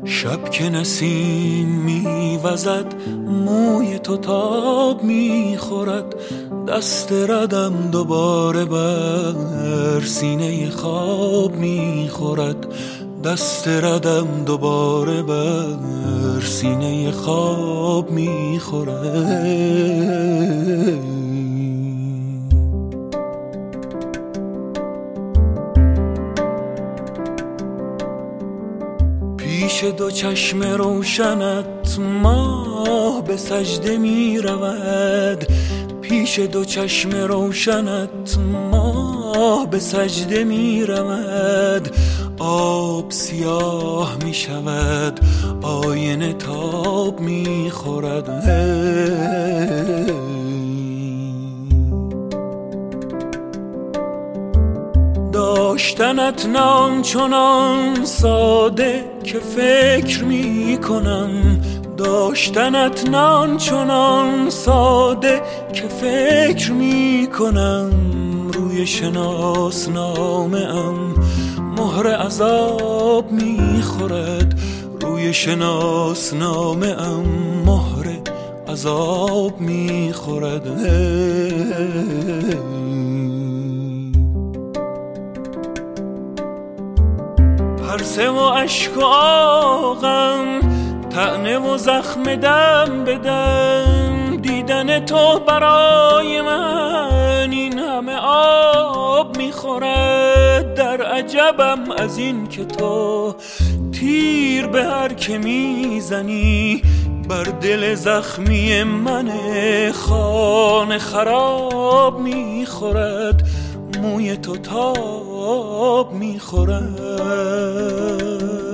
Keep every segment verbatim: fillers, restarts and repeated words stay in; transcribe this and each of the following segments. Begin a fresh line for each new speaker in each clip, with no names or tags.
شب که نسیم میوزد موی تو تاب میخورد، دست ردم دوباره بر سینه خواب میخورد، دست ردم دوباره بر سینه خواب میخورد. پیش دو چشم روشنت ماه به سجده می رود، پیش دو چشم روشنت ماه به سجده می رود، آب سیاه می شود آینه تاب می خورد. داشتنت نام چنان ساده که فکر می کنم، داشتنت نان چنان ساده که فکر می کنم، روی شناسنامه ام مهر عذاب می خورد، روی شناسنامه ام مهر عذاب می خورد. پرسه و اشک و آغم طعنه و زخم دم بدم، دیدن تو برای من این همه آب میخورد. در عجبم از این که تو تیر به هر که میزنی بر دل زخمی من خانه خراب میخورد، موی تو تاب میخورد.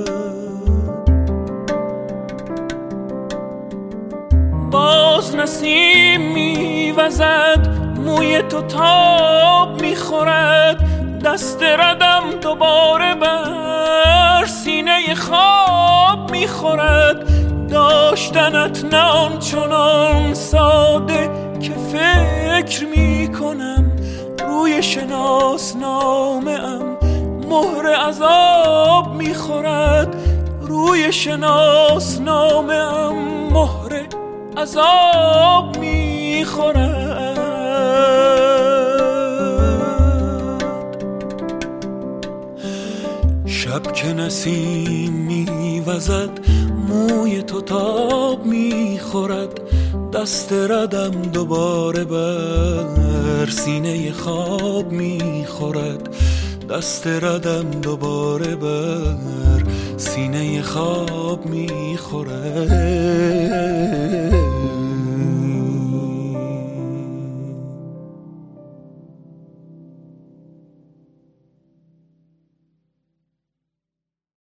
باز نسیم میوزد موی تو تاب میخورد، دست ردم دوباره بر سینه خواب میخورد. داشتنت نه آنچنان ساده که فکر میکنم، روی شناسنامه ام مهر عذاب میخورد، روی شناسنامه ام مهر عذاب میخورد. شب که نسیم میوزد موی تو تاب میخورد، دست ردم دوباره بر سینه خواب میخورد، دست ردم دوباره بر سینه خواب میخورد.